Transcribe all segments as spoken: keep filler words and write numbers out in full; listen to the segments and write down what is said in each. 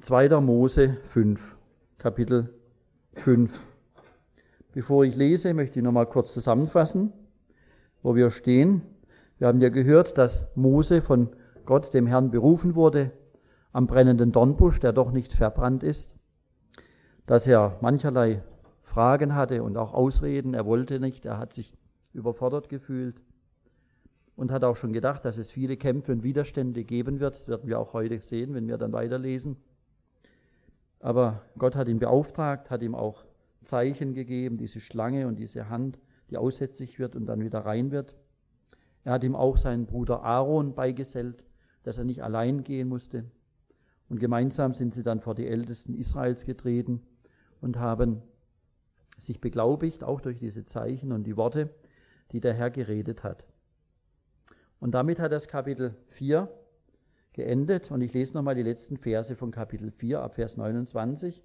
zweiter Mose fünf, Kapitel fünf. Bevor ich lese, möchte ich noch mal kurz zusammenfassen, wo wir stehen. Wir haben ja gehört, dass Mose von Gott, dem Herrn, berufen wurde am brennenden Dornbusch, der doch nicht verbrannt ist, dass er mancherlei Fragen hatte und auch Ausreden. Er wollte nicht, er hat sich überfordert gefühlt und hat auch schon gedacht, dass es viele Kämpfe und Widerstände geben wird. Das werden wir auch heute sehen, wenn wir dann weiterlesen. Aber Gott hat ihn beauftragt, hat ihm auch Zeichen gegeben, diese Schlange und diese Hand, die aussätzig wird und dann wieder rein wird. Er hat ihm auch seinen Bruder Aaron beigesellt, dass er nicht allein gehen musste. Und gemeinsam sind sie dann vor die Ältesten Israels getreten und haben sich beglaubigt, auch durch diese Zeichen und die Worte, die der Herr geredet hat. Und damit hat das Kapitel vier geendet. Und ich lese nochmal die letzten Verse von Kapitel vier, ab Vers neunundzwanzig.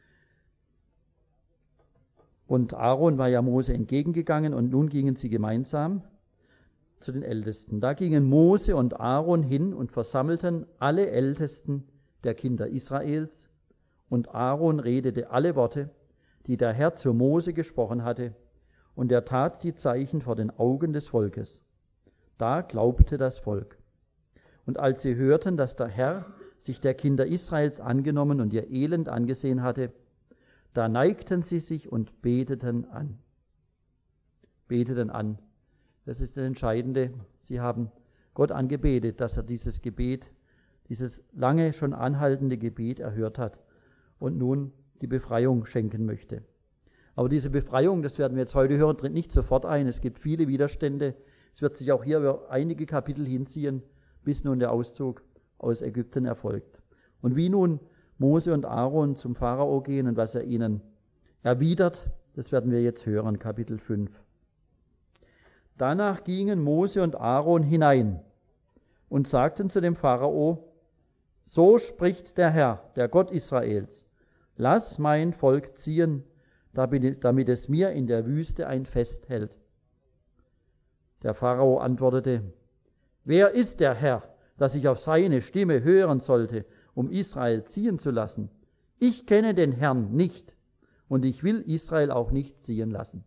Und Aaron war ja Mose entgegengegangen und nun gingen sie gemeinsam zu den Ältesten. Da gingen Mose und Aaron hin und versammelten alle Ältesten der Kinder Israels. Und Aaron redete alle Worte, die der Herr zu Mose gesprochen hatte. Und er tat die Zeichen vor den Augen des Volkes. Da glaubte das Volk. Und als sie hörten, dass der Herr sich der Kinder Israels angenommen und ihr Elend angesehen hatte, da neigten sie sich und beteten an. Beteten an. Das ist das Entscheidende. Sie haben Gott angebetet, dass er dieses Gebet, dieses lange schon anhaltende Gebet erhört hat und nun die Befreiung schenken möchte. Aber diese Befreiung, das werden wir jetzt heute hören, tritt nicht sofort ein. Es gibt viele Widerstände. Es wird sich auch hier über einige Kapitel hinziehen, bis nun der Auszug aus Ägypten erfolgt. Und wie nun Mose und Aaron zum Pharao gehen und was er ihnen erwidert, das werden wir jetzt hören, Kapitel fünf. Danach gingen Mose und Aaron hinein und sagten zu dem Pharao: So spricht der Herr, der Gott Israels: Lass mein Volk ziehen, damit es mir in der Wüste ein Fest hält. Der Pharao antwortete: Wer ist der Herr, dass ich auf seine Stimme hören sollte, um Israel ziehen zu lassen? Ich kenne den Herrn nicht, und ich will Israel auch nicht ziehen lassen.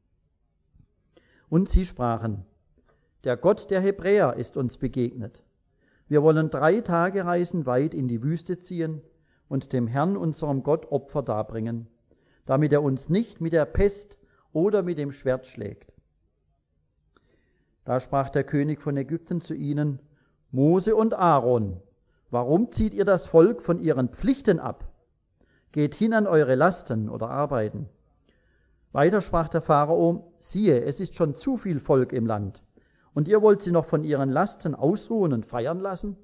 Und sie sprachen: Der Gott der Hebräer ist uns begegnet. Wir wollen drei Tage Reisen weit in die Wüste ziehen und dem Herrn, unserem Gott, Opfer darbringen, damit er uns nicht mit der Pest oder mit dem Schwert schlägt. Da sprach der König von Ägypten zu ihnen: Mose und Aaron, warum zieht ihr das Volk von ihren Pflichten ab? Geht hin an eure Lasten oder Arbeiten. Weiter sprach der Pharao: Siehe, es ist schon zu viel Volk im Land, und ihr wollt sie noch von ihren Lasten ausruhen und feiern lassen?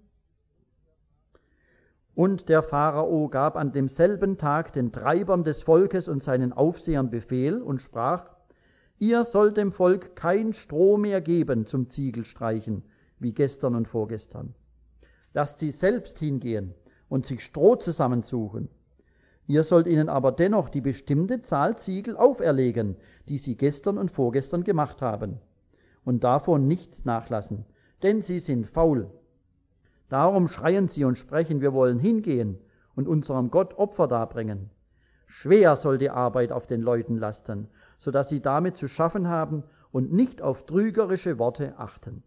Und der Pharao gab an demselben Tag den Treibern des Volkes und seinen Aufsehern Befehl und sprach: Ihr sollt dem Volk kein Stroh mehr geben zum Ziegelstreichen, wie gestern und vorgestern. Lasst sie selbst hingehen und sich Stroh zusammensuchen. Ihr sollt ihnen aber dennoch die bestimmte Zahl Ziegel auferlegen, die sie gestern und vorgestern gemacht haben, und davon nichts nachlassen, denn sie sind faul. Darum schreien sie und sprechen: Wir wollen hingehen und unserem Gott Opfer darbringen. Schwer soll die Arbeit auf den Leuten lasten, so dass sie damit zu schaffen haben und nicht auf trügerische Worte achten.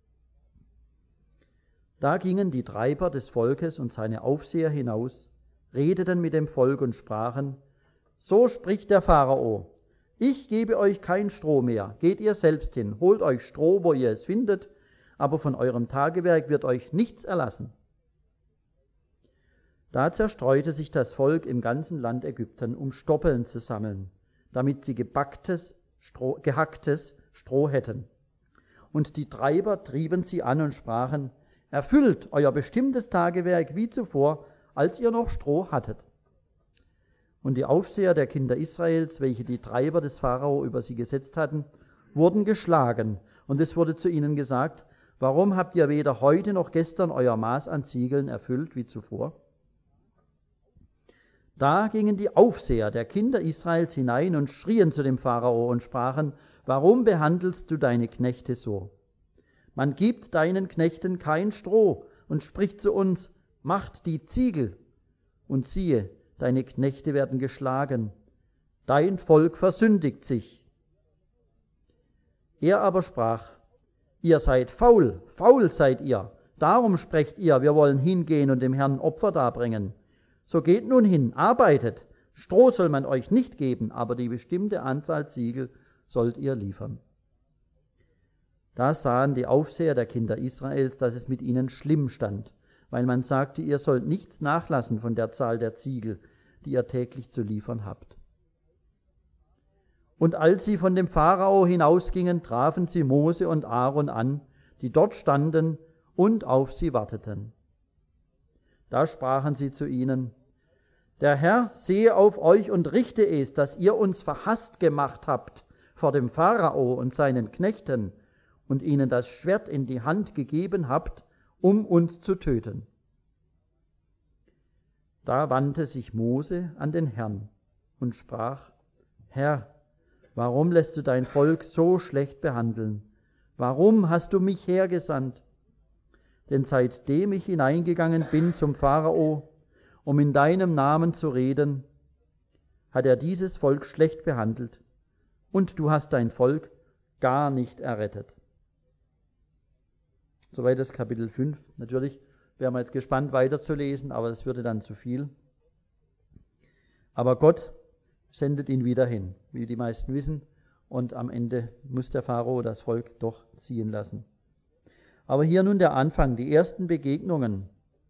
Da gingen die Treiber des Volkes und seine Aufseher hinaus, redeten mit dem Volk und sprachen: So spricht der Pharao: Ich gebe euch kein Stroh mehr, geht ihr selbst hin, holt euch Stroh, wo ihr es findet, aber von eurem Tagewerk wird euch nichts erlassen. Da zerstreute sich das Volk im ganzen Land Ägypten, um Stoppeln zu sammeln, damit sie gebacktes, Stroh, gehacktes Stroh hätten. Und die Treiber trieben sie an und sprachen: Erfüllt euer bestimmtes Tagewerk wie zuvor, als ihr noch Stroh hattet. Und die Aufseher der Kinder Israels, welche die Treiber des Pharao über sie gesetzt hatten, wurden geschlagen. Und es wurde zu ihnen gesagt: Warum habt ihr weder heute noch gestern euer Maß an Ziegeln erfüllt wie zuvor? Da gingen die Aufseher der Kinder Israels hinein und schrien zu dem Pharao und sprachen: Warum behandelst du deine Knechte so? Man gibt deinen Knechten kein Stroh und spricht zu uns: Macht die Ziegel. und siehe, deine Knechte werden geschlagen, dein Volk versündigt sich. Er aber sprach, ihr seid faul, faul seid ihr, darum sprecht ihr, wir wollen hingehen und dem Herrn Opfer darbringen. So geht nun hin, arbeitet, Stroh soll man euch nicht geben, aber die bestimmte Anzahl Ziegel sollt ihr liefern. Da sahen die Aufseher der Kinder Israels, dass es mit ihnen schlimm stand, weil man sagte, ihr sollt nichts nachlassen von der Zahl der Ziegel, die ihr täglich zu liefern habt. Und als sie von dem Pharao hinausgingen, trafen sie Mose und Aaron an, die dort standen und auf sie warteten. Da sprachen sie zu ihnen, der Herr sehe auf euch und richte es, dass ihr uns verhasst gemacht habt vor dem Pharao und seinen Knechten und ihnen das Schwert in die Hand gegeben habt, um uns zu töten. Da wandte sich Mose an den Herrn und sprach, Herr, warum lässt du dein Volk so schlecht behandeln? Warum hast du mich hergesandt? Denn seitdem ich hineingegangen bin zum Pharao, um in deinem Namen zu reden, hat er dieses Volk schlecht behandelt, und du hast dein Volk gar nicht errettet. Soweit das Kapitel fünf. Natürlich wären wir jetzt gespannt weiterzulesen, aber das würde dann zu viel. Aber Gott sendet ihn wieder hin, wie die meisten wissen, und am Ende muss der Pharao das Volk doch ziehen lassen. Aber hier nun der Anfang, die ersten Begegnungen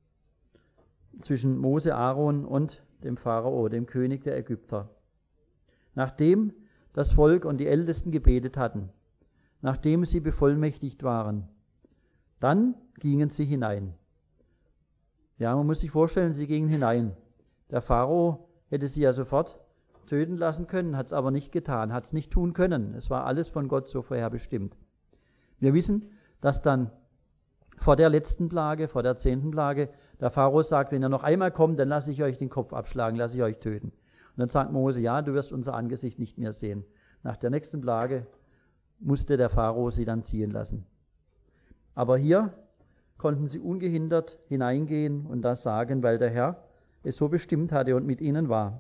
zwischen Mose, Aaron und dem Pharao, dem König der Ägypter. Nachdem das Volk und die Ältesten gebetet hatten, nachdem sie bevollmächtigt waren, dann gingen sie hinein. Ja, man muss sich vorstellen, sie gingen hinein. Der Pharao hätte sie ja sofort töten lassen können, hat es aber nicht getan, hat es nicht tun können. Es war alles von Gott so vorherbestimmt. Wir wissen, dass dann vor der letzten Plage, vor der zehnten Plage, der Pharao sagt, wenn ihr noch einmal kommt, dann lasse ich euch den Kopf abschlagen, lasse ich euch töten. Und dann sagt Mose, ja, du wirst unser Angesicht nicht mehr sehen. Nach der nächsten Plage musste der Pharao sie dann ziehen lassen. Aber hier konnten sie ungehindert hineingehen und das sagen, weil der Herr es so bestimmt hatte und mit ihnen war.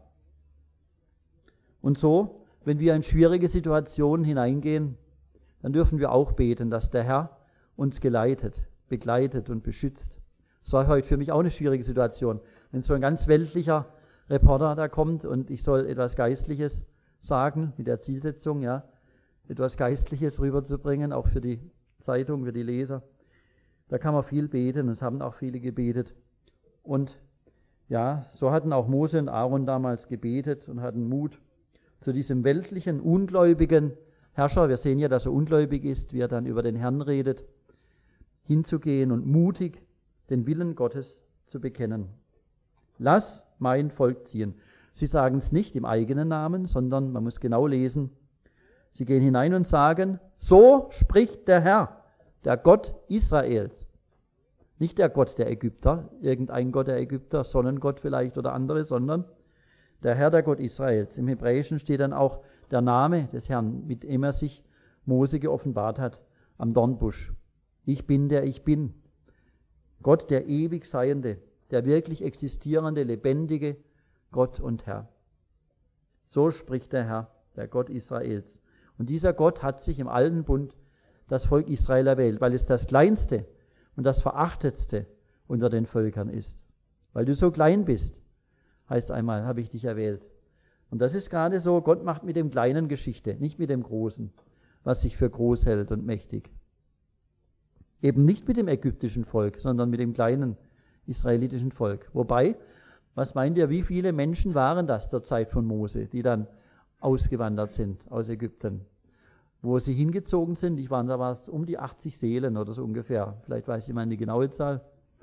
Und so, wenn wir in schwierige Situationen hineingehen, dann dürfen wir auch beten, dass der Herr uns geleitet, begleitet und beschützt. Es war heute für mich auch eine schwierige Situation. Wenn so ein ganz weltlicher Reporter da kommt und ich soll etwas Geistliches sagen, mit der Zielsetzung, ja, etwas Geistliches rüberzubringen, auch für die Zeitung, für die Leser, da kann man viel beten und es haben auch viele gebetet. Und ja, so hatten auch Mose und Aaron damals gebetet und hatten Mut zu diesem weltlichen, ungläubigen Herrscher. Wir sehen ja, dass er ungläubig ist, wie er dann über den Herrn redet, hinzugehen und mutig den Willen Gottes zu bekennen. Lass mein Volk ziehen. Sie sagen es nicht im eigenen Namen, sondern man muss genau lesen. Sie gehen hinein und sagen, so spricht der Herr, der Gott Israels. Nicht der Gott der Ägypter, irgendein Gott der Ägypter, Sonnengott vielleicht oder andere, sondern der Herr, der Gott Israels. Im Hebräischen steht dann auch der Name des Herrn, mit dem er sich Mose geoffenbart hat am Dornbusch. Ich bin der Ich Bin. Gott, der ewig Seiende, der wirklich existierende, lebendige Gott und Herr. So spricht der Herr, der Gott Israels. Und dieser Gott hat sich im alten Bund das Volk Israel erwählt, weil es das kleinste und das verachtetste unter den Völkern ist. Weil du so klein bist, heißt einmal, habe ich dich erwählt. Und das ist gerade so, Gott macht mit dem Kleinen Geschichte, nicht mit dem Großen, was sich für groß hält und mächtig. Eben nicht mit dem ägyptischen Volk, sondern mit dem kleinen israelitischen Volk. Wobei, was meint ihr, wie viele Menschen waren das zur Zeit von Mose, die dann ausgewandert sind aus Ägypten? Wo sie hingezogen sind, ich war, da war es um die achtzig Seelen oder so ungefähr. Vielleicht weiß jemand die genaue Zahl.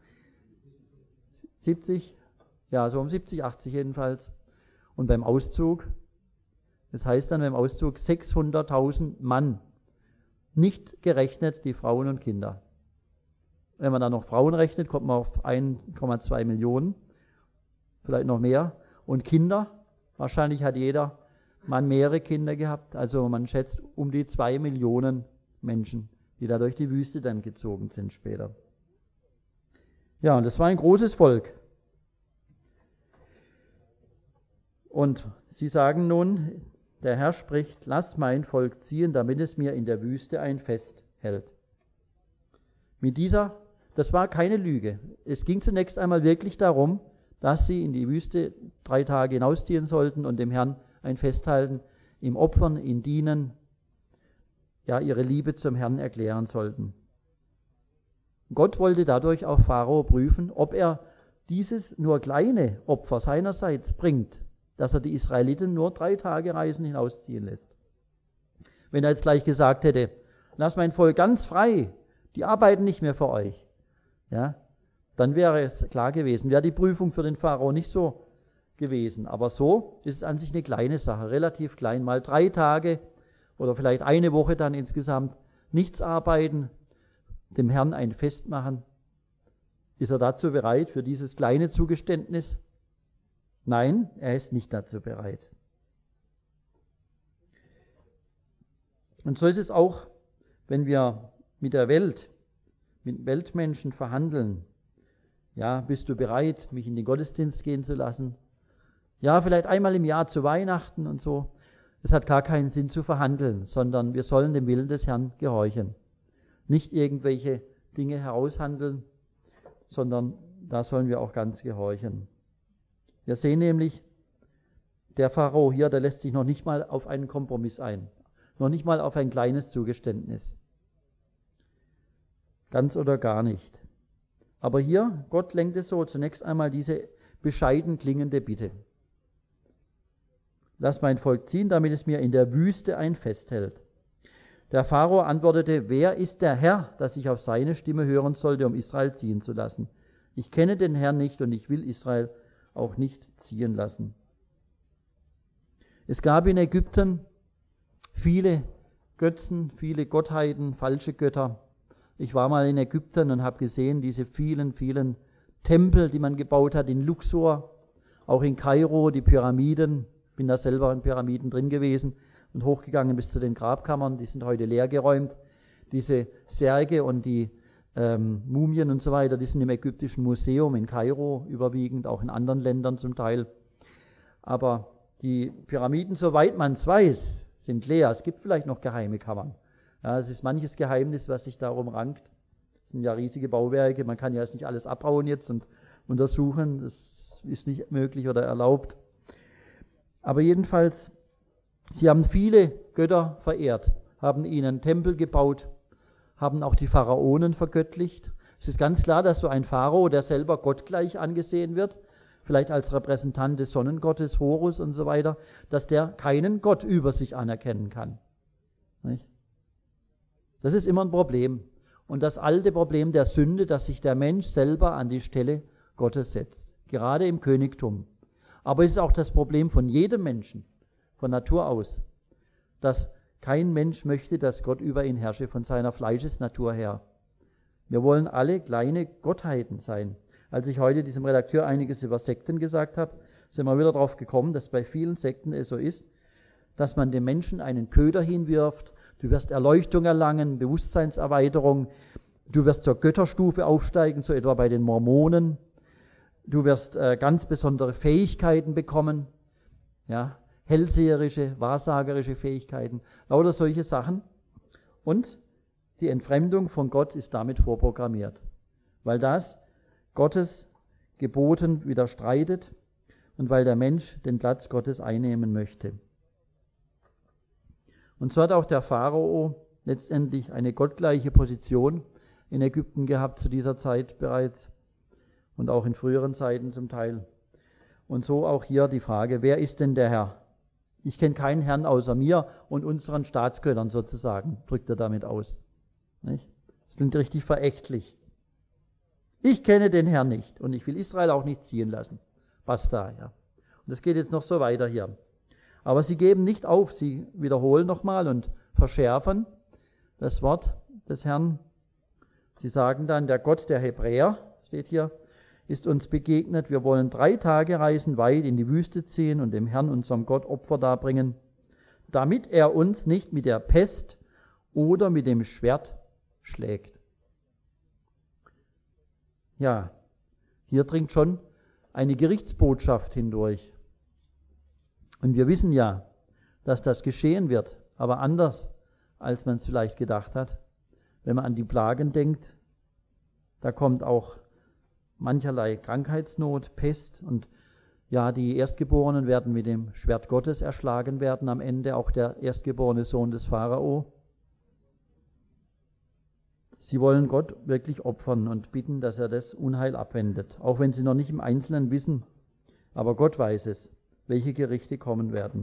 siebzig? Ja, so um siebzig, achtzig jedenfalls. Und beim Auszug, das heißt dann beim Auszug sechshunderttausend Mann. Nicht gerechnet die Frauen und Kinder. Wenn man dann noch Frauen rechnet, kommt man auf eins Komma zwei Millionen, vielleicht noch mehr. Und Kinder, wahrscheinlich hat jeder Mann mehrere Kinder gehabt. Also man schätzt um die zwei Millionen Menschen, die da durch die Wüste dann gezogen sind später. Ja, und das war ein großes Volk. Und sie sagen nun, der Herr spricht, lass mein Volk ziehen, damit es mir in der Wüste ein Fest hält. Mit dieser, das war keine Lüge. Es ging zunächst einmal wirklich darum, dass sie in die Wüste drei Tage hinausziehen sollten und dem Herrn ein Fest halten, ihm opfern, ihm dienen, ja, ihre Liebe zum Herrn erklären sollten. Gott wollte dadurch auch Pharao prüfen, ob er dieses nur kleine Opfer seinerseits bringt, dass er die Israeliten nur drei Tage Reisen hinausziehen lässt. Wenn er jetzt gleich gesagt hätte, lass mein Volk ganz frei, die arbeiten nicht mehr für euch, ja, dann wäre es klar gewesen, wäre die Prüfung für den Pharao nicht so gewesen. Aber so ist es an sich eine kleine Sache, relativ klein, mal drei Tage oder vielleicht eine Woche dann insgesamt nichts arbeiten, dem Herrn ein Fest machen. Ist er dazu bereit für dieses kleine Zugeständnis? Nein, er ist nicht dazu bereit. Und so ist es auch, wenn wir mit der Welt, mit Weltmenschen verhandeln. Ja, bist du bereit, mich in den Gottesdienst gehen zu lassen? Ja, vielleicht einmal im Jahr zu Weihnachten und so. Es hat gar keinen Sinn zu verhandeln, sondern wir sollen dem Willen des Herrn gehorchen. Nicht irgendwelche Dinge heraushandeln, sondern da sollen wir auch ganz gehorchen. Wir sehen nämlich, der Pharao hier, der lässt sich noch nicht mal auf einen Kompromiss ein. Noch nicht mal auf ein kleines Zugeständnis. Ganz oder gar nicht. Aber hier, Gott lenkt es so, zunächst einmal diese bescheiden klingende Bitte. Lass mein Volk ziehen, damit es mir in der Wüste ein Fest hält. Der Pharao antwortete, wer ist der Herr, dass ich auf seine Stimme hören sollte, um Israel ziehen zu lassen? Ich kenne den Herrn nicht und ich will Israel auch nicht ziehen lassen. Es gab in Ägypten viele Götzen, viele Gottheiten, falsche Götter. Ich war mal in Ägypten und habe gesehen, diese vielen, vielen Tempel, die man gebaut hat in Luxor, auch in Kairo, die Pyramiden. Bin da selber in Pyramiden drin gewesen und hochgegangen bis zu den Grabkammern, die sind heute leer geräumt. Diese Särge und die ähm, Mumien und so weiter, die sind im Ägyptischen Museum in Kairo überwiegend, auch in anderen Ländern zum Teil. Aber die Pyramiden, soweit man es weiß, sind leer. Es gibt vielleicht noch geheime Kammern. Ja, es ist manches Geheimnis, was sich darum rankt. Das sind ja riesige Bauwerke, man kann ja jetzt nicht alles abbauen jetzt und untersuchen, das ist nicht möglich oder erlaubt. Aber jedenfalls, sie haben viele Götter verehrt, haben ihnen Tempel gebaut, haben auch die Pharaonen vergöttlicht. Es ist ganz klar, dass so ein Pharao, der selber gottgleich angesehen wird, vielleicht als Repräsentant des Sonnengottes Horus und so weiter, dass der keinen Gott über sich anerkennen kann. Nicht? Das ist immer ein Problem. Und das alte Problem der Sünde, dass sich der Mensch selber an die Stelle Gottes setzt, gerade im Königtum. Aber es ist auch das Problem von jedem Menschen, von Natur aus, dass kein Mensch möchte, dass Gott über ihn herrsche, von seiner Fleischesnatur her. Wir wollen alle kleine Gottheiten sein. Als ich heute diesem Redakteur einiges über Sekten gesagt habe, sind wir wieder darauf gekommen, dass bei vielen Sekten es so ist, dass man dem Menschen einen Köder hinwirft, du wirst Erleuchtung erlangen, Bewusstseinserweiterung, du wirst zur Götterstufe aufsteigen, so etwa bei den Mormonen, du wirst äh, ganz besondere Fähigkeiten bekommen, ja, hellseherische, wahrsagerische Fähigkeiten, lauter solche Sachen. Und die Entfremdung von Gott ist damit vorprogrammiert, weil das Gottes Geboten widerstreitet und weil der Mensch den Platz Gottes einnehmen möchte. Und so hat auch der Pharao letztendlich eine gottgleiche Position in Ägypten gehabt zu dieser Zeit bereits und auch in früheren Zeiten zum Teil. Und so auch hier die Frage, wer ist denn der Herr? Ich kenne keinen Herrn außer mir und unseren Staatsgöttern sozusagen, drückt er damit aus. Nicht? Das klingt richtig verächtlich. Ich kenne den Herrn nicht und ich will Israel auch nicht ziehen lassen. Basta, ja. Und das geht jetzt noch so weiter hier. Aber sie geben nicht auf, sie wiederholen nochmal und verschärfen das Wort des Herrn. Sie sagen dann, der Gott der Hebräer, steht hier, ist uns begegnet. Wir wollen drei Tage reisen weit in die Wüste ziehen und dem Herrn, unserem Gott, Opfer darbringen, damit er uns nicht mit der Pest oder mit dem Schwert schlägt. Ja, hier dringt schon eine Gerichtsbotschaft hindurch. Und wir wissen ja, dass das geschehen wird, aber anders, als man es vielleicht gedacht hat. Wenn man an die Plagen denkt, da kommt auch mancherlei Krankheitsnot, Pest und ja, die Erstgeborenen werden mit dem Schwert Gottes erschlagen werden, am Ende auch der erstgeborene Sohn des Pharao. Sie wollen Gott wirklich opfern und bitten, dass er das Unheil abwendet, auch wenn sie noch nicht im Einzelnen wissen. Aber Gott weiß es, welche Gerichte kommen werden.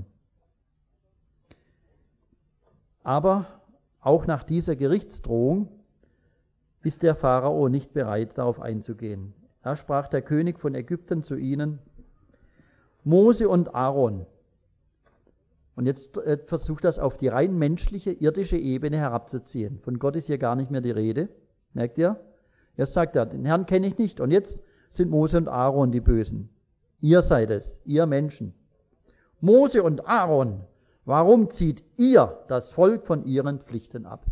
Aber auch nach dieser Gerichtsdrohung ist der Pharao nicht bereit, darauf einzugehen. Da sprach der König von Ägypten zu ihnen: Mose und Aaron. Und jetzt äh, versucht das auf die rein menschliche, irdische Ebene herabzuziehen. Von Gott ist hier gar nicht mehr die Rede. Merkt ihr? Erst sagt er, den Herrn kenne ich nicht. Und jetzt sind Mose und Aaron die Bösen. Ihr seid es, ihr Menschen. Mose und Aaron, warum zieht ihr das Volk von ihren Pflichten ab?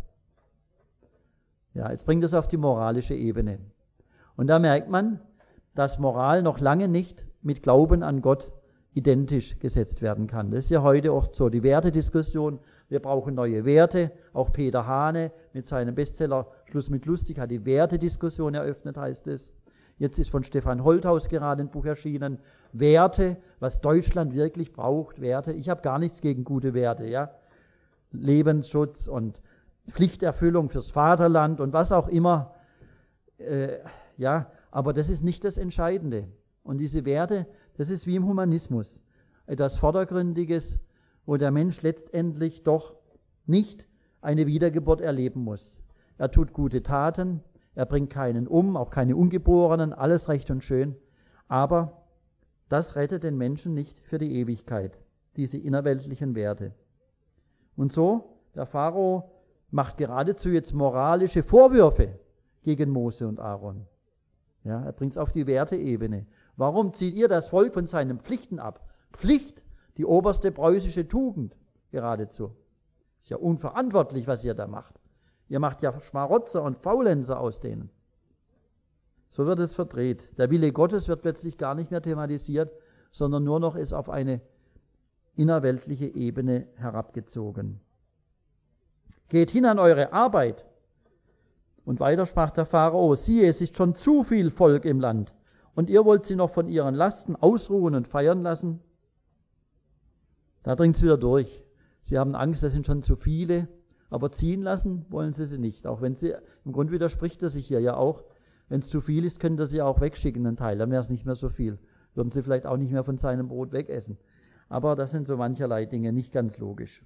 Ja, jetzt bringt es auf die moralische Ebene. Und da merkt man, dass Moral noch lange nicht mit Glauben an Gott identisch gesetzt werden kann. Das ist ja heute auch so die Wertediskussion. Wir brauchen neue Werte. Auch Peter Hane mit seinem Bestseller Schluss mit lustig hat die Wertediskussion eröffnet, heißt es. Jetzt ist von Stefan Holthaus gerade ein Buch erschienen. Werte, was Deutschland wirklich braucht, Werte. Ich habe gar nichts gegen gute Werte, ja. Lebensschutz und Pflichterfüllung fürs Vaterland und was auch immer. Äh, ja, aber das ist nicht das Entscheidende. Und diese Werte, das ist wie im Humanismus. Etwas Vordergründiges, wo der Mensch letztendlich doch nicht eine Wiedergeburt erleben muss. Er tut gute Taten, er bringt keinen um, auch keine Ungeborenen, alles recht und schön. Aber das rettet den Menschen nicht für die Ewigkeit, diese innerweltlichen Werte. Und so, der Pharao macht geradezu jetzt moralische Vorwürfe gegen Mose und Aaron. Ja, er bringt es auf die Werteebene. Warum zieht ihr das Volk von seinen Pflichten ab? Pflicht, die oberste preußische Tugend geradezu. Ist ja unverantwortlich, was ihr da macht. Ihr macht ja Schmarotzer und Faulenzer aus denen. So wird es verdreht. Der Wille Gottes wird plötzlich gar nicht mehr thematisiert, sondern nur noch ist auf eine innerweltliche Ebene herabgezogen. Geht hin an eure Arbeit. Und weiter sprach der Pharao: Siehe, es ist schon zu viel Volk im Land. Und ihr wollt sie noch von ihren Lasten ausruhen und feiern lassen? Da dringt es wieder durch. Sie haben Angst, das sind schon zu viele, aber ziehen lassen wollen sie sie nicht. Auch wenn sie, im Grunde widerspricht er sich hier ja auch, wenn es zu viel ist, könnt ihr sie auch wegschicken, einen Teil, dann wäre es nicht mehr so viel. Würden sie vielleicht auch nicht mehr von seinem Brot wegessen. Aber das sind so mancherlei Dinge, nicht ganz logisch.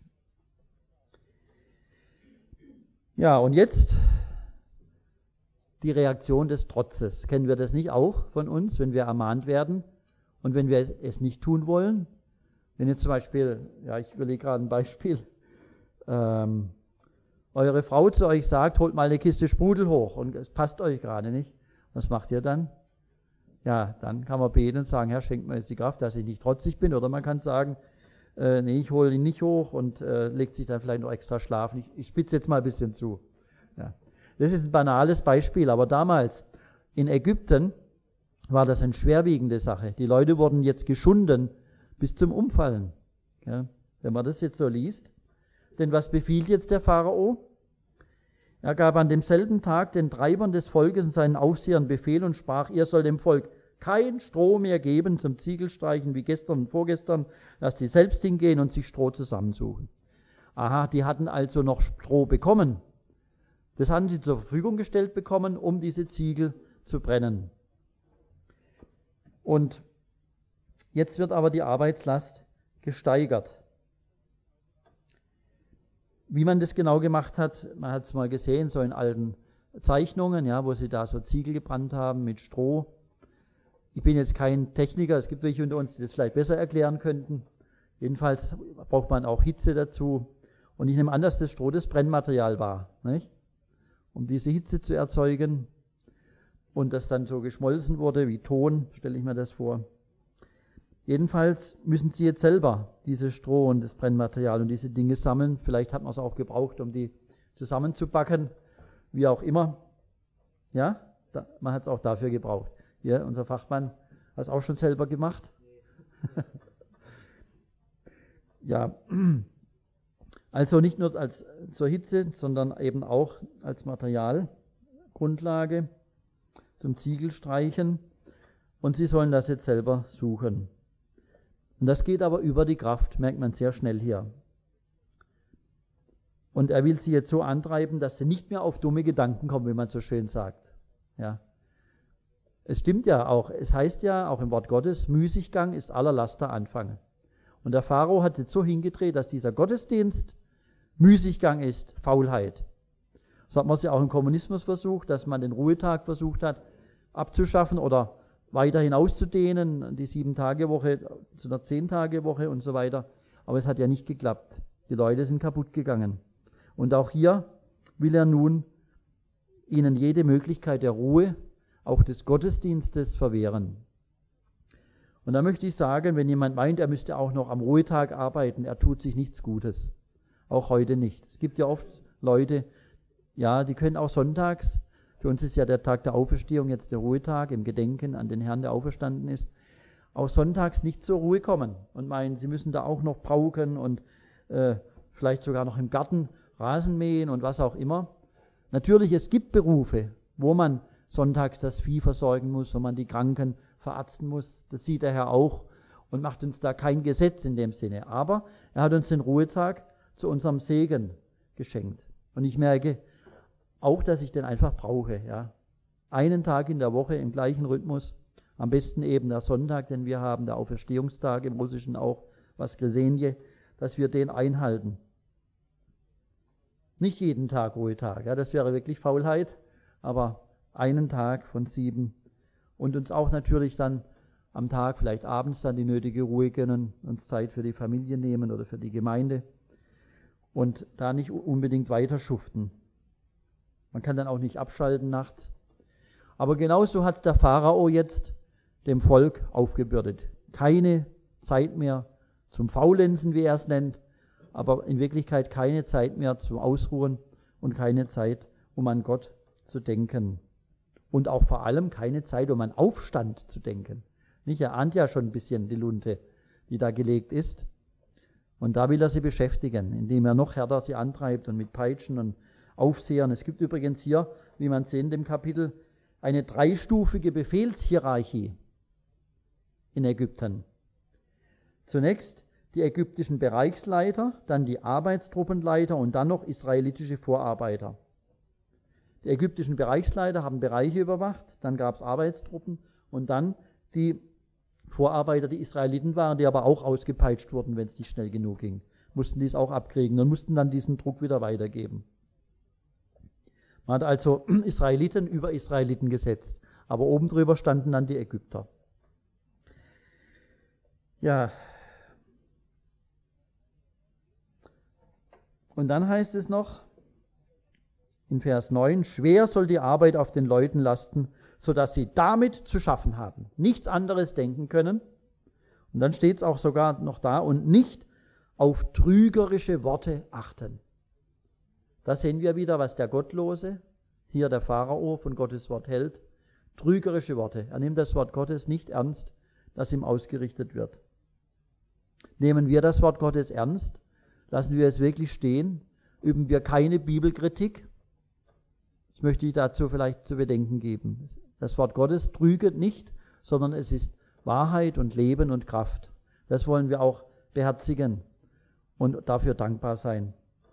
Ja, und jetzt die Reaktion des Trotzes. Kennen wir das nicht auch von uns, wenn wir ermahnt werden und wenn wir es nicht tun wollen? Wenn jetzt zum Beispiel, ja, ich überlege gerade ein Beispiel, ähm, eure Frau zu euch sagt, holt mal eine Kiste Sprudel hoch und es passt euch gerade nicht. Was macht ihr dann? Ja, dann kann man beten und sagen, Herr, schenkt mir jetzt die Kraft, dass ich nicht trotzig bin. Oder man kann sagen, äh, nee, ich hole ihn nicht hoch und äh, legt sich dann vielleicht noch extra schlafen. Ich, ich spitze jetzt mal ein bisschen zu. Ja. Das ist ein banales Beispiel, aber damals in Ägypten war das eine schwerwiegende Sache. Die Leute wurden jetzt geschunden bis zum Umfallen. Ja, wenn man das jetzt so liest. Denn was befiehlt jetzt der Pharao? Er gab an demselben Tag den Treibern des Volkes und seinen Aufsehern Befehl und sprach: Ihr sollt dem Volk kein Stroh mehr geben zum Ziegelstreichen wie gestern und vorgestern, dass sie selbst hingehen und sich Stroh zusammensuchen. Aha, die hatten also noch Stroh bekommen. Das hatten sie zur Verfügung gestellt bekommen, um diese Ziegel zu brennen. Und jetzt wird aber die Arbeitslast gesteigert. Wie man das genau gemacht hat, man hat es mal gesehen, so in alten Zeichnungen, ja, wo sie da so Ziegel gebrannt haben mit Stroh. Ich bin jetzt kein Techniker, es gibt welche unter uns, die das vielleicht besser erklären könnten. Jedenfalls braucht man auch Hitze dazu. Und ich nehme an, dass das Stroh das Brennmaterial war, nicht? Um diese Hitze zu erzeugen und das dann so geschmolzen wurde wie Ton, stelle ich mir das vor. Jedenfalls müssen sie jetzt selber dieses Stroh und das Brennmaterial und diese Dinge sammeln. Vielleicht hat man es auch gebraucht, um die zusammenzubacken, wie auch immer. Ja, da, man hat es auch dafür gebraucht. Hier, unser Fachmann hat es auch schon selber gemacht. Ja, also nicht nur als zur Hitze, sondern eben auch als Materialgrundlage zum Ziegelstreichen. Und sie sollen das jetzt selber suchen. Und das geht aber über die Kraft, merkt man sehr schnell hier. Und er will sie jetzt so antreiben, dass sie nicht mehr auf dumme Gedanken kommen, wie man so schön sagt. Ja. Es stimmt ja auch, es heißt ja auch im Wort Gottes, Müßiggang ist aller Laster Anfang. Und der Pharao hat jetzt so hingedreht, dass dieser Gottesdienst Müßiggang ist, Faulheit. So hat man es ja auch im Kommunismus versucht, dass man den Ruhetag versucht hat abzuschaffen oder weiter hinauszudehnen, die Sieben-Tage-Woche zu einer Zehn-Tage-Woche und so weiter. Aber es hat ja nicht geklappt. Die Leute sind kaputt gegangen. Und auch hier will er nun ihnen jede Möglichkeit der Ruhe, auch des Gottesdienstes verwehren. Und da möchte ich sagen, wenn jemand meint, er müsste auch noch am Ruhetag arbeiten, er tut sich nichts Gutes. Auch heute nicht. Es gibt ja oft Leute, ja, die können auch sonntags, für uns ist ja der Tag der Auferstehung jetzt der Ruhetag, im Gedenken an den Herrn, der auferstanden ist, auch sonntags nicht zur Ruhe kommen und meinen, sie müssen da auch noch pauken und äh, vielleicht sogar noch im Garten Rasen mähen und was auch immer. Natürlich, es gibt Berufe, wo man sonntags das Vieh versorgen muss, wo man die Kranken verarzten muss. Das sieht der Herr auch und macht uns da kein Gesetz in dem Sinne. Aber er hat uns den Ruhetag zu unserem Segen geschenkt. Und ich merke auch, dass ich den einfach brauche. Ja. Einen Tag in der Woche im gleichen Rhythmus, am besten eben der Sonntag, den wir haben, der Auferstehungstag, im Russischen auch was Kresenje, dass wir den einhalten. Nicht jeden Tag Ruhetag, ja, das wäre wirklich Faulheit, aber einen Tag von sieben und uns auch natürlich dann am Tag, vielleicht abends dann die nötige Ruhe gönnen, uns Zeit für die Familie nehmen oder für die Gemeinde und da nicht unbedingt weiter schuften. Man kann dann auch nicht abschalten nachts. Aber genauso hat der Pharao jetzt dem Volk aufgebürdet. Keine Zeit mehr zum Faulenzen, wie er es nennt, aber in Wirklichkeit keine Zeit mehr zum Ausruhen und keine Zeit, um an Gott zu denken. Und auch vor allem keine Zeit, um an Aufstand zu denken. Nicht, er ahnt ja schon ein bisschen die Lunte, die da gelegt ist. Und da will er sie beschäftigen, indem er noch härter sie antreibt und mit Peitschen und Aufsehern. Es gibt übrigens hier, wie man sieht in dem Kapitel, eine dreistufige Befehlshierarchie in Ägypten. Zunächst die ägyptischen Bereichsleiter, dann die Arbeitstruppenleiter und dann noch israelitische Vorarbeiter. Die ägyptischen Bereichsleiter haben Bereiche überwacht, dann gab es Arbeitstruppen und dann die Vorarbeiter, die Israeliten waren, die aber auch ausgepeitscht wurden, wenn es nicht schnell genug ging. Mussten dies auch abkriegen und mussten dann diesen Druck wieder weitergeben. Man hat also Israeliten über Israeliten gesetzt, aber oben drüber standen dann die Ägypter. Ja. Und dann heißt es noch in Vers neun, schwer soll die Arbeit auf den Leuten lasten, sodass sie damit zu schaffen haben, nichts anderes denken können. Und dann steht es auch sogar noch da, und nicht auf trügerische Worte achten. Da sehen wir wieder, was der Gottlose, hier der Pharao, von Gottes Wort hält. Trügerische Worte. Er nimmt das Wort Gottes nicht ernst, das ihm ausgerichtet wird. Nehmen wir das Wort Gottes ernst? Lassen wir es wirklich stehen? Üben wir keine Bibelkritik? Das möchte ich dazu vielleicht zu bedenken geben. Das Wort Gottes trüget nicht, sondern es ist Wahrheit und Leben und Kraft. Das wollen wir auch beherzigen und dafür dankbar sein.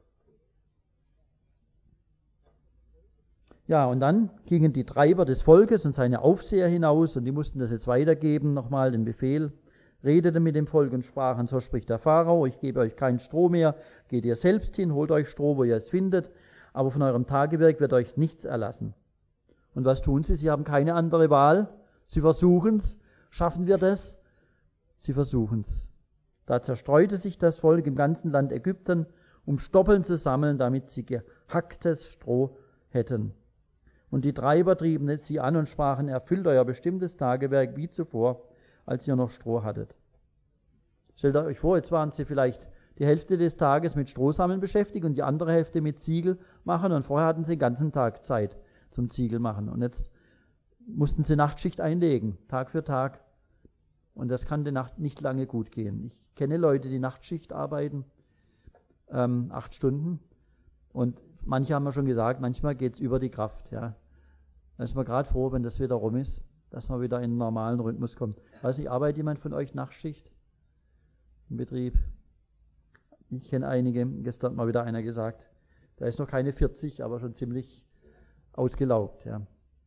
Ja, und dann gingen die Treiber des Volkes und seine Aufseher hinaus und die mussten das jetzt weitergeben, nochmal den Befehl, redeten mit dem Volk und sprachen, so spricht der Pharao, ich gebe euch kein Stroh mehr, geht ihr selbst hin, holt euch Stroh, wo ihr es findet, aber von eurem Tagewerk wird euch nichts erlassen. Und was tun sie? Sie haben keine andere Wahl, sie versuchen es, schaffen wir das? Sie versuchen es. Da zerstreute sich das Volk im ganzen Land Ägypten, um Stoppeln zu sammeln, damit sie gehacktes Stroh hätten. Und die Treiber trieben sie an und sprachen, erfüllt euer bestimmtes Tagewerk wie zuvor, als ihr noch Stroh hattet. Stellt euch vor, jetzt waren sie vielleicht die Hälfte des Tages mit Strohsammeln beschäftigt und die andere Hälfte mit Ziegel machen und vorher hatten sie den ganzen Tag Zeit zum Ziegel machen und jetzt mussten sie Nachtschicht einlegen, Tag für Tag. Und das kann die Nacht nicht lange gut gehen. Ich kenne Leute, die Nachtschicht arbeiten, ähm, acht Stunden. Und manche haben mir schon gesagt, manchmal geht es über die Kraft. Ja. Da ist man gerade froh, wenn das wieder rum ist, dass man wieder in einen normalen Rhythmus kommt. Weiß nicht, arbeitet jemand von euch Nachtschicht im Betrieb? Ich kenne einige, gestern hat mal wieder einer gesagt, der ist noch keine vierzig, aber schon ziemlich ausgelaugt. Ja.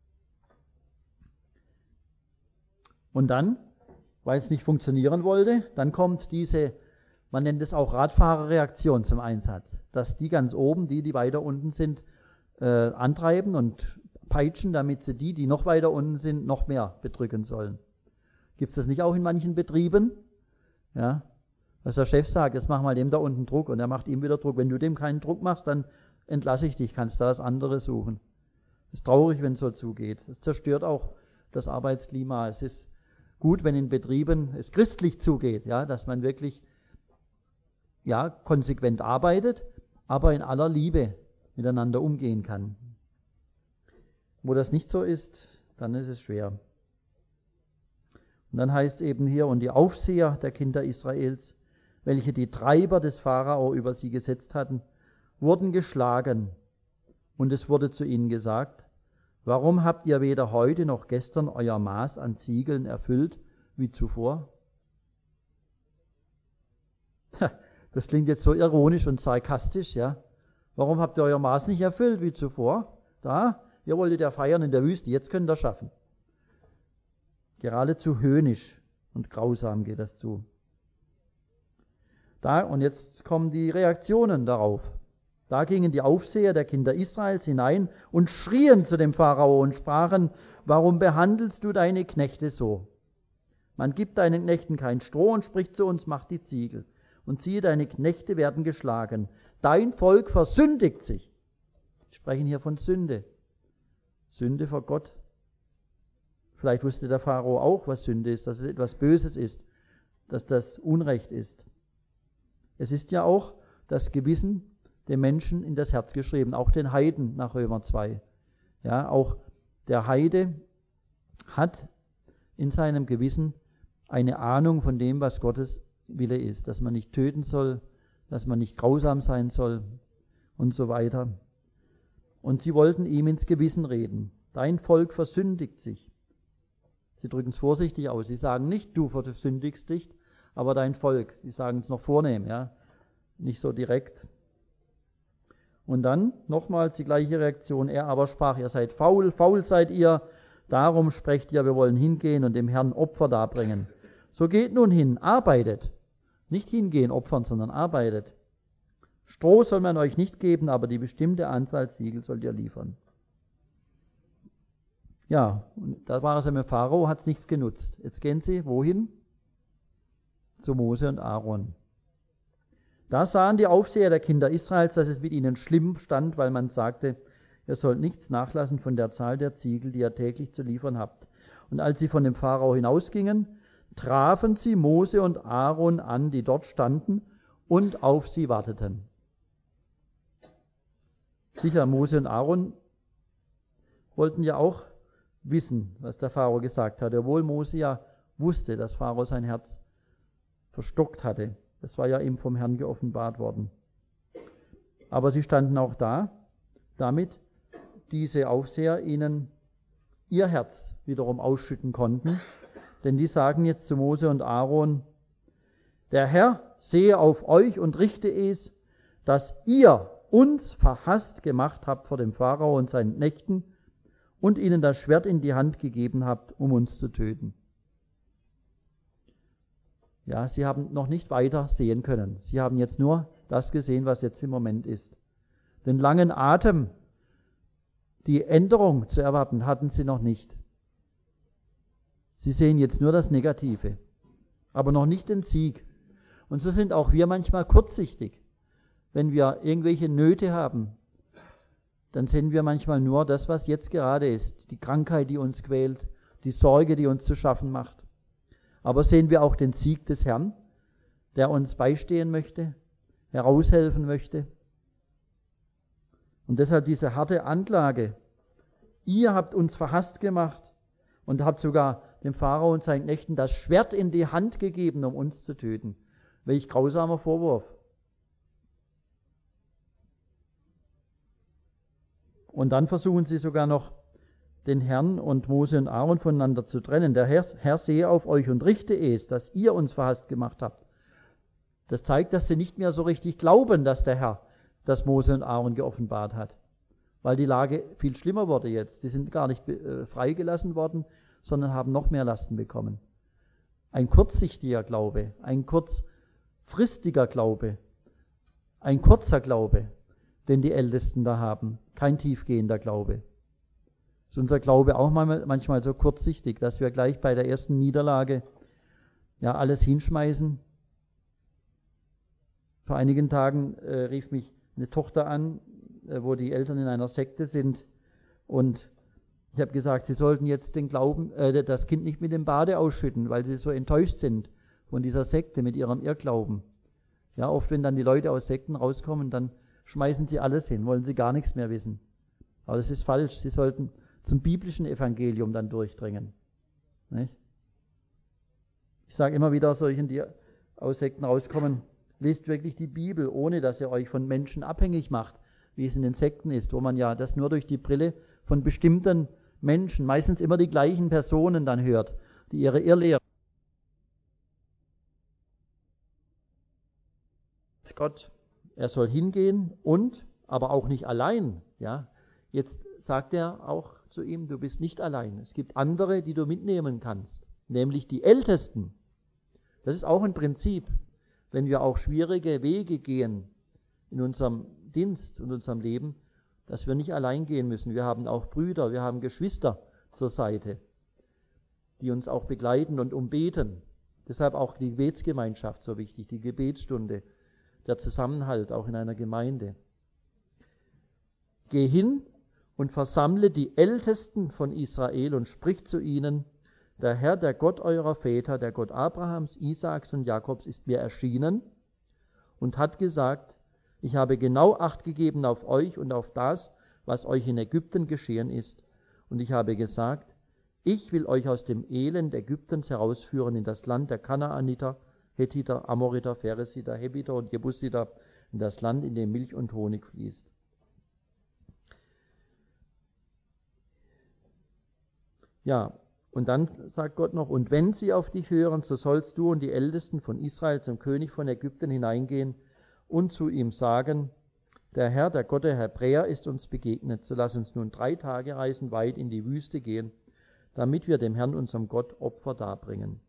Und dann, weil es nicht funktionieren wollte, dann kommt diese, man nennt es auch Radfahrerreaktion zum Einsatz, dass die ganz oben, die, die weiter unten sind, äh, antreiben und peitschen, damit sie die, die noch weiter unten sind, noch mehr bedrücken sollen. Gibt es das nicht auch in manchen Betrieben? Ja, dass der Chef sagt, jetzt mach mal dem da unten Druck und er macht ihm wieder Druck. Wenn du dem keinen Druck machst, dann entlasse ich dich, kannst da das andere suchen. Es ist traurig, wenn es so zugeht. Es zerstört auch das Arbeitsklima. Es ist gut, wenn in Betrieben es christlich zugeht, ja, dass man wirklich ja, konsequent arbeitet, aber in aller Liebe miteinander umgehen kann. Wo das nicht so ist, dann ist es schwer. Und dann heißt eben hier, und die Aufseher der Kinder Israels, welche die Treiber des Pharao über sie gesetzt hatten, wurden geschlagen. Und es wurde zu ihnen gesagt, warum habt ihr weder heute noch gestern euer Maß an Ziegeln erfüllt wie zuvor? Das klingt jetzt so ironisch und sarkastisch, ja. Warum habt ihr euer Maß nicht erfüllt wie zuvor? Da, ihr wolltet ja feiern in der Wüste, jetzt könnt ihr schaffen. Geradezu höhnisch und grausam geht das zu. Da, und jetzt kommen die Reaktionen darauf. Da gingen die Aufseher der Kinder Israels hinein und schrien zu dem Pharao und sprachen, warum behandelst du deine Knechte so? Man gibt deinen Knechten kein Stroh und spricht zu uns, mach die Ziegel. Und siehe, deine Knechte werden geschlagen. Dein Volk versündigt sich. Wir sprechen hier von Sünde. Sünde vor Gott. Vielleicht wusste der Pharao auch, was Sünde ist, dass es etwas Böses ist, dass das Unrecht ist. Es ist ja auch das Gewissen dem Menschen in das Herz geschrieben, auch den Heiden nach Römer zwei. Ja, auch der Heide hat in seinem Gewissen eine Ahnung von dem, was Gottes Wille ist, dass man nicht töten soll, dass man nicht grausam sein soll und so weiter. Und sie wollten ihm ins Gewissen reden. Dein Volk versündigt sich. Sie drücken es vorsichtig aus. Sie sagen nicht, du versündigst dich, aber dein Volk. Sie sagen es noch vornehm, ja, nicht so direkt. Und dann nochmals die gleiche Reaktion. Er aber sprach, ihr seid faul, faul seid ihr, darum sprecht ihr, wir wollen hingehen und dem Herrn Opfer darbringen. So geht nun hin, arbeitet. Nicht hingehen, opfern, sondern arbeitet. Stroh soll man euch nicht geben, aber die bestimmte Anzahl Ziegel sollt ihr liefern. Ja, und da war es ja mit Pharao, hat es nichts genutzt. Jetzt gehen sie, wohin? Zu Mose und Aaron. Da sahen die Aufseher der Kinder Israels, dass es mit ihnen schlimm stand, weil man sagte, ihr sollt nichts nachlassen von der Zahl der Ziegel, die ihr täglich zu liefern habt. Und als sie von dem Pharao hinausgingen, trafen sie Mose und Aaron an, die dort standen und auf sie warteten. Sicher, Mose und Aaron wollten ja auch wissen, was der Pharao gesagt hat, obwohl Mose ja wusste, dass Pharao sein Herz verstockt hatte. Das war ja ihm vom Herrn geoffenbart worden. Aber sie standen auch da, damit diese Aufseher ihnen ihr Herz wiederum ausschütten konnten. Denn die sagen jetzt zu Mose und Aaron, der Herr sehe auf euch und richte es, dass ihr uns verhasst gemacht habt vor dem Pharao und seinen Knechten und ihnen das Schwert in die Hand gegeben habt, um uns zu töten. Ja, sie haben noch nicht weiter sehen können. Sie haben jetzt nur das gesehen, was jetzt im Moment ist. Den langen Atem, die Änderung zu erwarten, hatten sie noch nicht. Sie sehen jetzt nur das Negative, aber noch nicht den Sieg. Und so sind auch wir manchmal kurzsichtig. Wenn wir irgendwelche Nöte haben, dann sehen wir manchmal nur das, was jetzt gerade ist. Die Krankheit, die uns quält, die Sorge, die uns zu schaffen macht. Aber sehen wir auch den Sieg des Herrn, der uns beistehen möchte, heraushelfen möchte. Und deshalb diese harte Anklage. Ihr habt uns verhasst gemacht und habt sogar dem Pharao und seinen Knechten das Schwert in die Hand gegeben, um uns zu töten. Welch grausamer Vorwurf. Und dann versuchen sie sogar noch, den Herrn und Mose und Aaron voneinander zu trennen. Der Herr, Herr sehe auf euch und richte es, dass ihr uns verhasst gemacht habt. Das zeigt, dass sie nicht mehr so richtig glauben, dass der Herr das Mose und Aaron geoffenbart hat. Weil die Lage viel schlimmer wurde jetzt. Sie sind gar nicht äh, freigelassen worden, sondern haben noch mehr Lasten bekommen. Ein kurzsichtiger Glaube, ein kurzfristiger Glaube, ein kurzer Glaube, den die Ältesten da haben, kein tiefgehender Glaube. Ist unser Glaube auch manchmal so kurzsichtig, dass wir gleich bei der ersten Niederlage ja alles hinschmeißen. Vor einigen Tagen äh, rief mich eine Tochter an, äh, wo die Eltern in einer Sekte sind, und ich habe gesagt, sie sollten jetzt den Glauben, äh, das Kind nicht mit dem Bade ausschütten, weil sie so enttäuscht sind von dieser Sekte mit ihrem Irrglauben. Ja, oft wenn dann die Leute aus Sekten rauskommen, dann schmeißen sie alles hin, wollen sie gar nichts mehr wissen. Aber das ist falsch. Sie sollten zum biblischen Evangelium dann durchdringen. Nicht? Ich sage immer wieder solchen, die aus Sekten rauskommen, lest wirklich die Bibel, ohne dass ihr euch von Menschen abhängig macht, wie es in den Sekten ist, wo man ja das nur durch die Brille von bestimmten Menschen, meistens immer die gleichen Personen dann hört, die ihre Irrlehre. Gott, er soll hingehen und, aber auch nicht allein. Ja, jetzt sagt er auch zu ihm, du bist nicht allein. Es gibt andere, die du mitnehmen kannst, nämlich die Ältesten. Das ist auch ein Prinzip, wenn wir auch schwierige Wege gehen in unserem Dienst und unserem Leben, dass wir nicht allein gehen müssen. Wir haben auch Brüder, wir haben Geschwister zur Seite, die uns auch begleiten und umbeten. Deshalb auch die Gebetsgemeinschaft so wichtig, die Gebetsstunde, der Zusammenhalt auch in einer Gemeinde. Geh hin und versammle die Ältesten von Israel und sprich zu ihnen, der Herr, der Gott eurer Väter, der Gott Abrahams, Isaaks und Jakobs, ist mir erschienen und hat gesagt, ich habe genau Acht gegeben auf euch und auf das, was euch in Ägypten geschehen ist. Und ich habe gesagt, ich will euch aus dem Elend Ägyptens herausführen in das Land der Kanaaniter, Hethiter, Amoriter, Pheresiter, Heviter und Jebusiter, in das Land, in dem Milch und Honig fließt. Ja, und dann sagt Gott noch, und wenn sie auf dich hören, so sollst du und die Ältesten von Israel zum König von Ägypten hineingehen und zu ihm sagen, der Herr, der Gott der Hebräer, ist uns begegnet, so lass uns nun drei Tage reisen weit in die Wüste gehen, damit wir dem Herrn, unserem Gott, Opfer darbringen.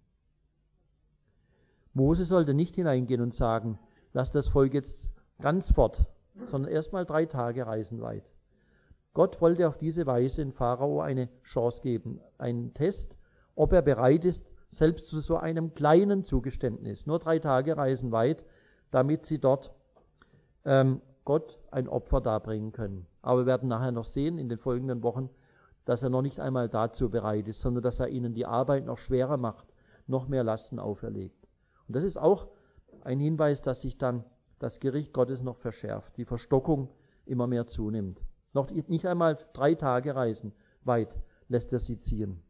Mose sollte nicht hineingehen und sagen, lass das Volk jetzt ganz fort, sondern erstmal drei Tage reisen weit. Gott wollte auf diese Weise dem Pharao eine Chance geben, einen Test, ob er bereit ist, selbst zu so einem kleinen Zugeständnis, nur drei Tage reisen weit, damit sie dort ähm, Gott ein Opfer darbringen können. Aber wir werden nachher noch sehen in den folgenden Wochen, dass er noch nicht einmal dazu bereit ist, sondern dass er ihnen die Arbeit noch schwerer macht, noch mehr Lasten auferlegt. Und das ist auch ein Hinweis, dass sich dann das Gericht Gottes noch verschärft, die Verstockung immer mehr zunimmt. Noch nicht einmal drei Tage reisen weit lässt er sie ziehen.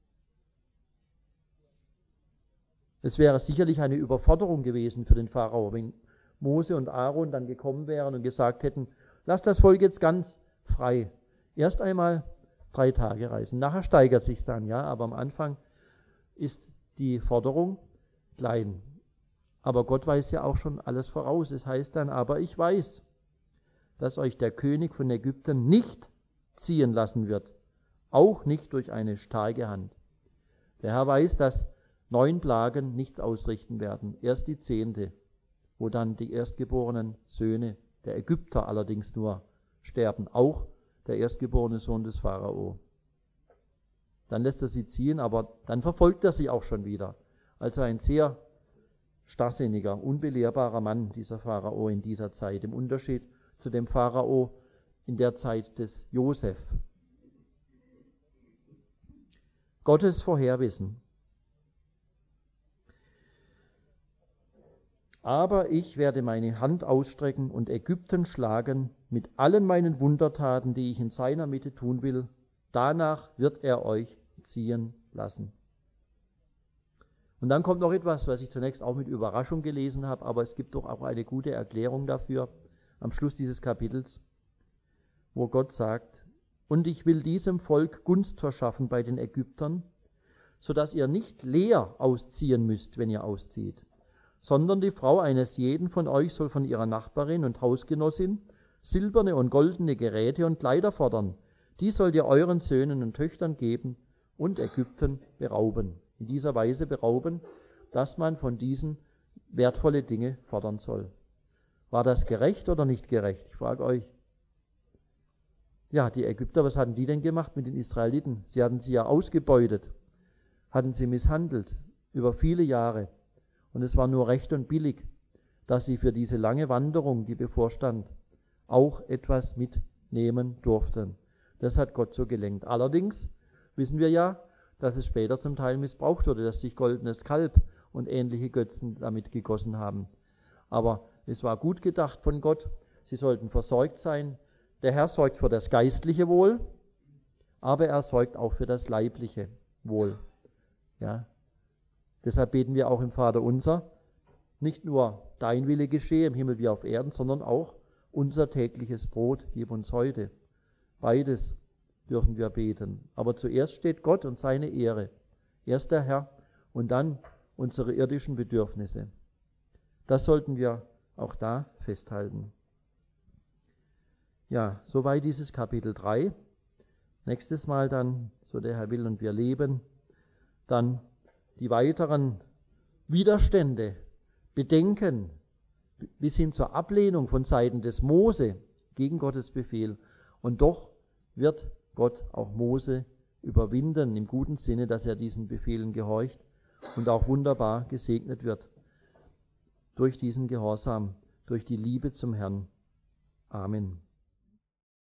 Es wäre sicherlich eine Überforderung gewesen für den Pharao, wenn Mose und Aaron dann gekommen wären und gesagt hätten, lass das Volk jetzt ganz frei. Erst einmal drei Tage reisen. Nachher steigert sich's dann, ja, aber am Anfang ist die Forderung klein. Aber Gott weiß ja auch schon alles voraus. Es heißt dann, aber ich weiß, dass euch der König von Ägypten nicht ziehen lassen wird, auch nicht durch eine starke Hand. Der Herr weiß, dass neun Plagen nichts ausrichten werden, erst die zehnte, wo dann die erstgeborenen Söhne der Ägypter allerdings nur sterben, auch der erstgeborene Sohn des Pharao. Dann lässt er sie ziehen, aber dann verfolgt er sie auch schon wieder. Also ein sehr starrsinniger, unbelehrbarer Mann, dieser Pharao in dieser Zeit, im Unterschied zu dem Pharao in der Zeit des Josef. Gottes Vorherwissen. Aber ich werde meine Hand ausstrecken und Ägypten schlagen mit allen meinen Wundertaten, die ich in seiner Mitte tun will. Danach wird er euch ziehen lassen. Und dann kommt noch etwas, was ich zunächst auch mit Überraschung gelesen habe, aber es gibt doch auch eine gute Erklärung dafür am Schluss dieses Kapitels, wo Gott sagt, und ich will diesem Volk Gunst verschaffen bei den Ägyptern, sodass ihr nicht leer ausziehen müsst, wenn ihr auszieht, sondern die Frau eines jeden von euch soll von ihrer Nachbarin und Hausgenossin silberne und goldene Geräte und Kleider fordern. Die sollt ihr euren Söhnen und Töchtern geben und Ägypten berauben. In dieser Weise berauben, dass man von diesen wertvolle Dinge fordern soll. War das gerecht oder nicht gerecht? Ich frage euch. Ja, die Ägypter, was hatten die denn gemacht mit den Israeliten? Sie hatten sie ja ausgebeutet, hatten sie misshandelt über viele Jahre. Und es war nur recht und billig, dass sie für diese lange Wanderung, die bevorstand, auch etwas mitnehmen durften. Das hat Gott so gelenkt. Allerdings wissen wir ja, dass es später zum Teil missbraucht wurde, dass sich goldenes Kalb und ähnliche Götzen damit gegossen haben. Aber es war gut gedacht von Gott. Sie sollten versorgt sein. Der Herr sorgt für das geistliche Wohl, aber er sorgt auch für das leibliche Wohl. Ja. Deshalb beten wir auch im Vaterunser, nicht nur dein Wille geschehe im Himmel wie auf Erden, sondern auch unser tägliches Brot gib uns heute. Beides dürfen wir beten. Aber zuerst steht Gott und seine Ehre. Erst der Herr und dann unsere irdischen Bedürfnisse. Das sollten wir auch da festhalten. Ja, soweit dieses Kapitel drei. Nächstes Mal dann, so der Herr will und wir leben, dann die weiteren Widerstände, Bedenken, bis hin zur Ablehnung von Seiten des Mose gegen Gottes Befehl. Und doch wird Gott auch Mose überwinden, im guten Sinne, dass er diesen Befehlen gehorcht und auch wunderbar gesegnet wird durch diesen Gehorsam, durch die Liebe zum Herrn. Amen.